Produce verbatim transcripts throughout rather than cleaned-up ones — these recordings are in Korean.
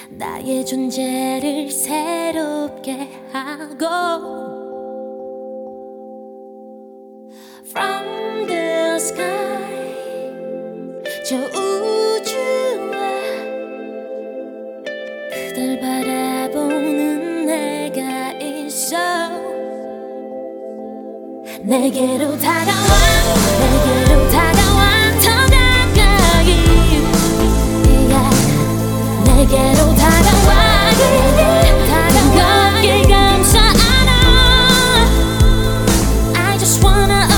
나의 존재를 새롭게 하고 From the sky 저 우주에 그댈 바라보는 내가 있어 내게로 다가와 내게로 다가와 더 가까이 yeah. 내게로 다가와 다가와 길 감싸 안아 I just wanna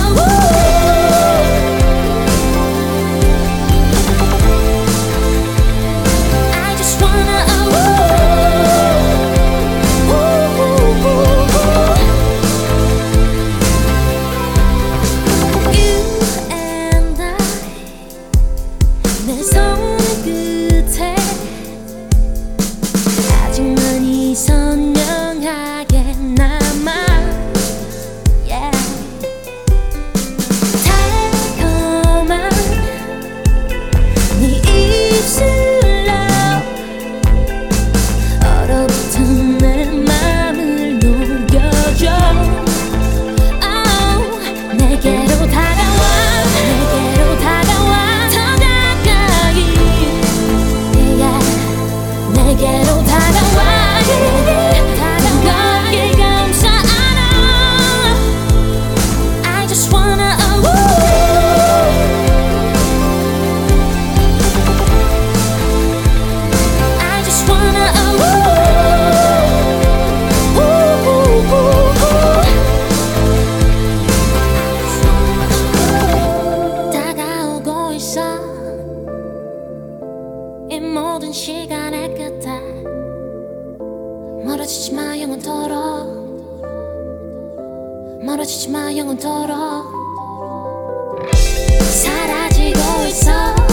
I just wanna 내 손 끝에 아직만 이 선명하게 남아 yeah. 달콤한 네 입술로 얼어붙은 내 맘을 녹여줘 oh, 내게로 다가와 내게로 다가와 내게로 다가와 다가와 길 감싸 안아 I just wanna I just wanna 다가오고 있어 이 모든 시간의 끝에 멀어지지 마 영원토록 멀어지지 마 영원토록 사라지고 있어